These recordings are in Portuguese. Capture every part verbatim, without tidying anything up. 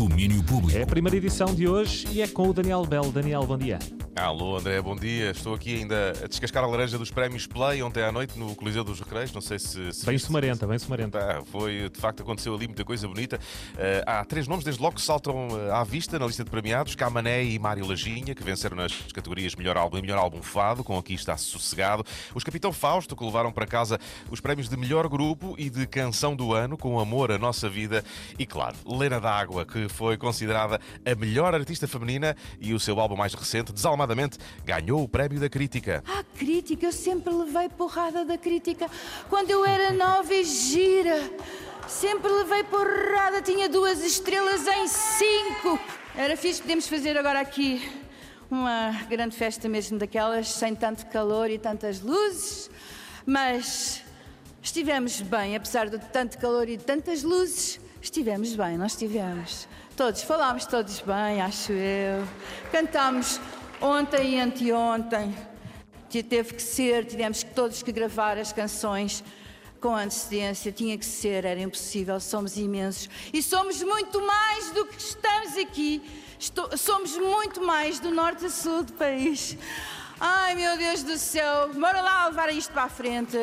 Domínio Público. É a primeira edição de hoje e é com o Daniel Bell. Daniel, bom dia. Alô, André, bom dia. Estou aqui ainda a descascar a laranja dos prémios Play ontem à noite no Coliseu dos Recreios. Não sei se... se Bem viste. sumarenta, bem sumarenta. Ah, foi, de facto, aconteceu ali muita coisa bonita. Uh, há três nomes, desde logo, que saltam uh, à vista na lista de premiados. Camané e Mário Lajinha, que venceram nas categorias Melhor Álbum e Melhor Álbum Fado, com Aqui Está Sossegado. Os Capitão Fausto, que levaram para casa os prémios de Melhor Grupo e de Canção do Ano, com Amor à Nossa Vida. E, claro, Lena D'Água, que foi considerada a melhor artista feminina e o seu álbum mais recente, Desalmadamente, ganhou o prémio da crítica. Ah, crítica, eu sempre levei porrada da crítica. Quando eu era nova e gira, sempre levei porrada, tinha duas estrelas em cinco. Era fixe, podemos fazer agora aqui uma grande festa mesmo daquelas, sem tanto calor e tantas luzes, mas estivemos bem, apesar de tanto calor e tantas luzes, estivemos bem, nós estivemos. Todos, falámos todos bem, acho eu. Cantámos ontem e anteontem, teve que ser, tivemos todos que gravar as canções com antecedência, tinha que ser, era impossível, somos imensos. E somos muito mais do que estamos aqui, Estou, somos muito mais do norte a sul do país. Ai, meu Deus do céu, bora lá levar isto para a frente.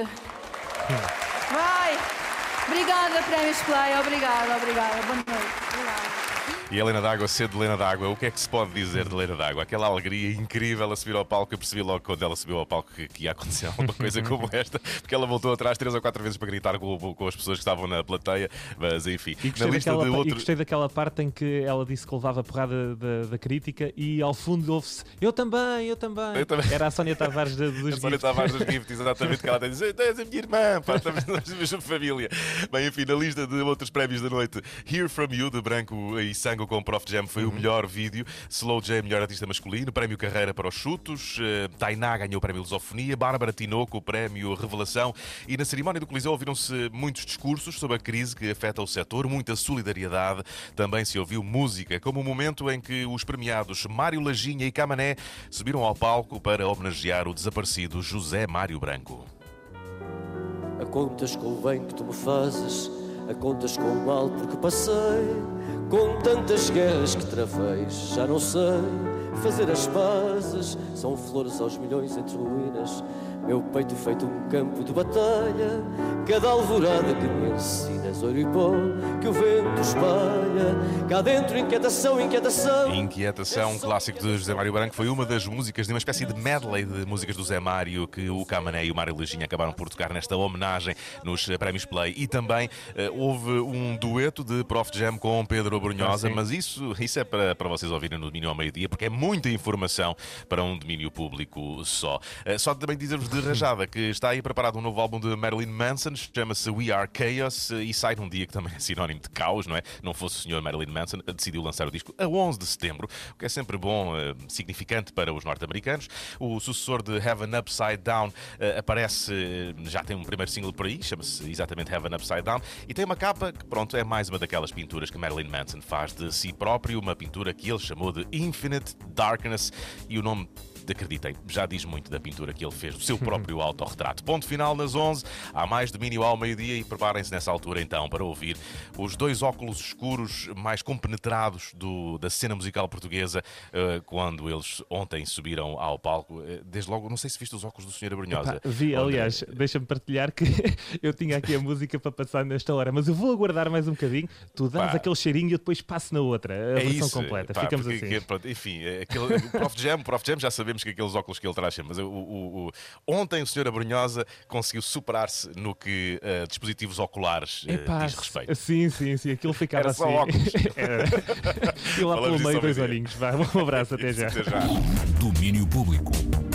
Vai! Obrigada, Prémios Play, obrigada, obrigada, boa noite. Obrigada. E a Lena D'Água, cedo de Lena D'Água, o que é que se pode dizer de Lena D'Água? Aquela alegria incrível a subir ao palco. Eu percebi logo quando ela subiu ao palco que, que ia acontecer alguma coisa como esta, porque ela voltou atrás três ou quatro vezes para gritar com, com as pessoas que estavam na plateia, mas enfim. E gostei, na lista daquela, de outros... e gostei daquela parte em que ela disse que levava a porrada da, da crítica e ao fundo ouve-se eu também, eu também. Eu também. Era a Sónia Tavares dos Gifts. A Sónia Tavares dos Gifts, exatamente, que ela tem dizer, és a minha irmã, pá, estamos na mesma família. Bem, enfim, na lista de outros prémios da noite, Hear From You, de Branco e Sango com Prof Jam, foi o melhor vídeo. Slow J, melhor artista masculino. Prémio Carreira para os chutos. uh, Tainá ganhou o prémio Lusofonia. Bárbara Tinoco o prémio Revelação. E na cerimónia do Coliseu ouviram-se muitos discursos sobre a crise que afeta o setor, muita solidariedade. Também se ouviu música, como o momento em que os premiados Mário Lajinha e Camané subiram ao palco para homenagear o desaparecido José Mário Branco. A contas com o bem que tu me fazes, a contas com o mal porque passei, com tantas guerras que travei, já não sei fazer as pazes. São flores aos milhões entre ruínas, meu peito feito um campo de batalha. Cada alvorada que me ensinas, ouro e pó que o vento espalha. Cá dentro inquietação, inquietação. Inquietação, um clássico de José Mário Branco, foi uma das músicas de uma espécie de medley de músicas do Zé Mário que o Camané e o Mário Lajinha acabaram por tocar nesta homenagem nos prémios Play. E também uh, houve um dueto de Prof Jam com Pedro Brunhosa, ah, mas isso, isso é para, para vocês ouvirem no Domínio ao meio-dia, porque é muita informação para um domínio público só. Uh, só também dizer-vos de rajada que está aí preparado um novo álbum de Marilyn Manson, chama-se We Are Chaos, e sai num dia que também é sinónimo de caos, não é? Não fosse o senhor Marilyn Manson, decidiu lançar o disco a onze de setembro, o que é sempre bom, uh, significante para os norte-americanos. O sucessor de Heaven Upside Down uh, aparece, uh, já tem um primeiro single por aí, chama-se exatamente Heaven Upside Down, e tem uma capa que, pronto, é mais uma daquelas pinturas que Marilyn Manson faz de si próprio, uma pintura que ele chamou de Infinite Darkness, e o nome, acreditem, já diz muito da pintura que ele fez, do seu próprio autorretrato. Ponto final nas onze, há mais domínio ao meio-dia e preparem-se nessa altura então para ouvir os dois óculos escuros mais compenetrados do, da cena musical portuguesa, uh, quando eles ontem subiram ao palco. Uh, desde logo, não sei se viste os óculos do senhor Abrunhosa. Epá, vi, aliás, André... deixa-me partilhar que eu tinha aqui a música para passar nesta hora, mas eu vou aguardar mais um bocadinho, tu dás pá, aquele cheirinho e eu depois passo na outra, a é versão isso, completa. Pá, ficamos porque, assim. Que, pronto, enfim, aquele, o Prof Jam, o Prof Jam já sabemos que aqueles óculos que ele traz, mas o, o, o, ontem o senhor Abrunhosa conseguiu superar-se no que uh, dispositivos oculares uh, Epá, diz respeito. Sim, sim, sim, aquilo ficava Era assim. Só óculos. E lá pelo meio dois olhinhos. Vai, um abraço, até já. Até já. Domínio Público.